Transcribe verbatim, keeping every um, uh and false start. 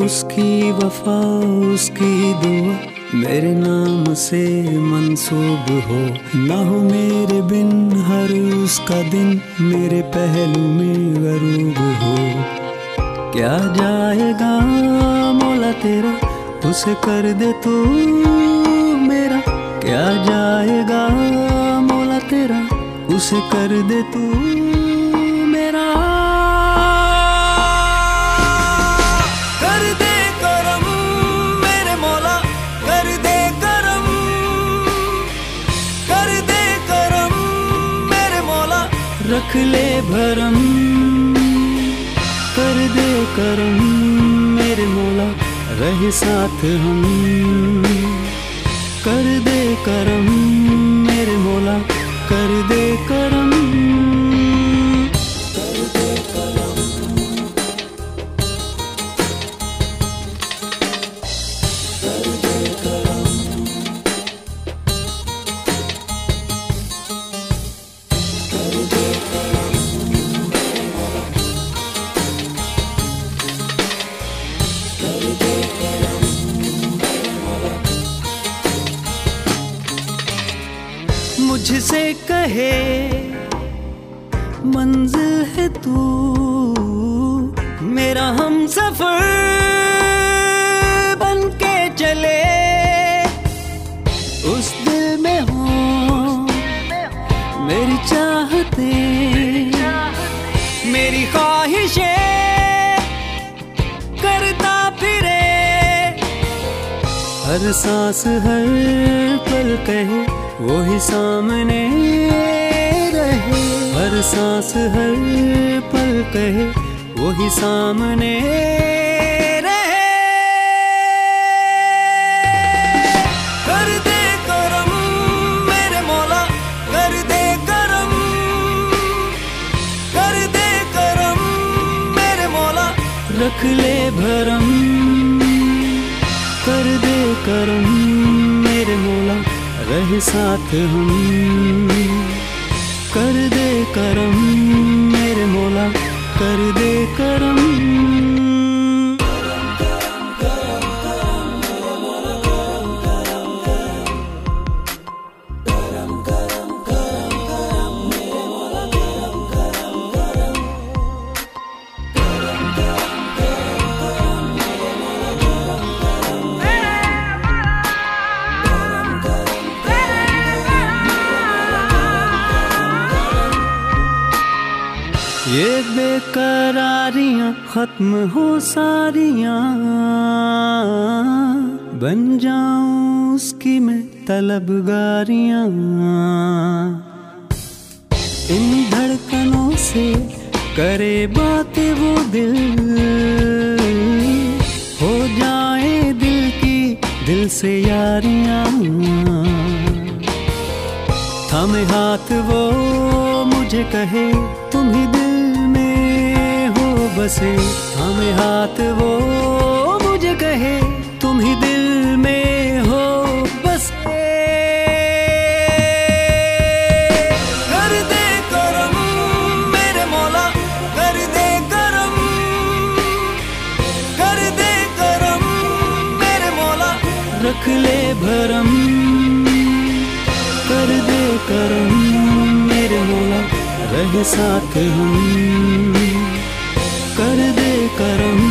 उसकी वफा उसकी दुआ मेरे नाम से मंसूब हो, ना हो मेरे बिन हर उसका दिन मेरे पहलू में गरूब हो। क्या जाएगा मौला तेरा उसे कर दे तू मेरा, क्या जाएगा मौला तेरा उसे कर दे तू मेरा। कर दे करम मेरे मौला कर दे करम, कर दे करम मेरे मौला रख ले भरम। कर दे करम मेरे मौला रहे साथ हम, कर दे करम मेरे मौला कर दे करम। मुझसे कहे मंजिल है तू मेरा हम सफर बन के चले, उस दिल में हो मेरी चाहते मेरी ख्वाहिशें करता फिरे, हर सांस हर पल कहे वो ही सामने रहे, हर सांस हर पल कहे वो ही सामने रहे। कर दे करम मेरे मौला कर दे करम, कर दे करम मेरे मौला रख ले भरम। कर दे करम मेरे मौला रहे साथ हम, कर दे करम मेरे मौला कर दे करम। ये बेकरारियां खत्म हो सारियां, बन जाऊं उसकी मैं तलबगारियां। इन धड़कनों से करे बातें वो दिल, हो जाए दिल की दिल से यारियां। थामे हाथ वो मुझे कहे तुम ही दिल बसे, हमें हाथ वो मुझे कहे तुम ही दिल में हो बसे। कर दे करम मेरे मौला कर दे करम, कर दे करम मेरे मौला रख ले भरम। कर दे करम मेरे मौला रहे साथ हम, कर दे करम